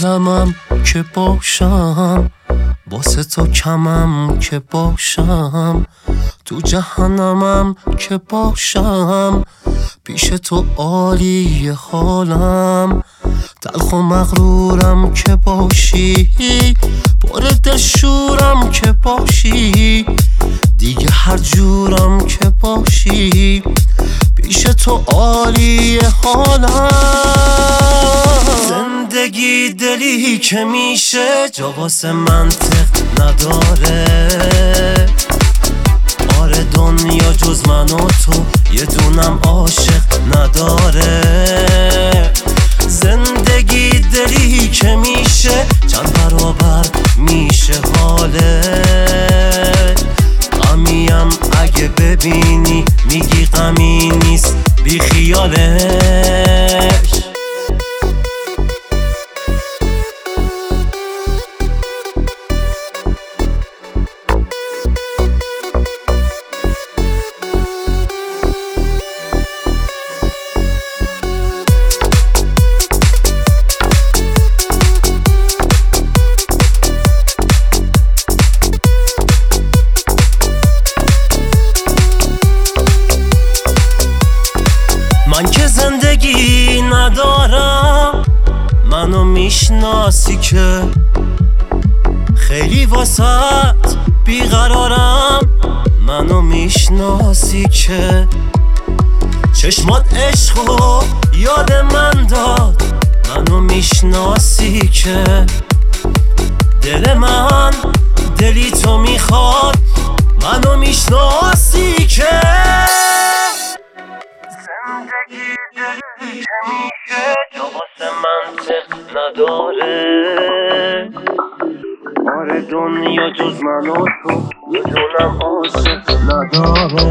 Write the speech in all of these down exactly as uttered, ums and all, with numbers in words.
عالمم که باشم، واسه تو کمم که باشم، تو جهنمم که باشم، پیش تو عالی حالم، تلخ و مغرورم که باشی، پر دلشورم که باشی، دیگه هر جورم که باشی، پیش تو عالی حالم. زندگی دلی که میشه جا واسه منطق نداره، آره دنیا جز من و تو یه دونم عاشق نداره. زندگی دلی که میشه چند برابر میشه حاله، غمیم اگه ببینی میگی غمی نیست بی خیالش. من که زندگی ندارم، منو میشناسی که خیلی واسط بیقرارم، منو میشناسی که چشمات عشقو یاد من داد، منو میشناسی که دل من دلی تو میخواد، منو میشناسی که زندگی دلی که میشه جا واسه منطق نداره، آره دنیا جز من و تو یه دونم عاشق نداره.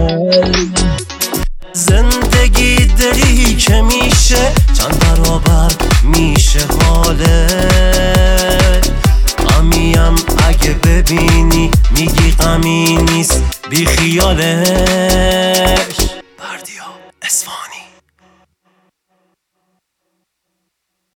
زندگی دلی که میشه چند برابر میشه حاله، غمیم اگه ببینی میگی غمی نیست بی خیاله.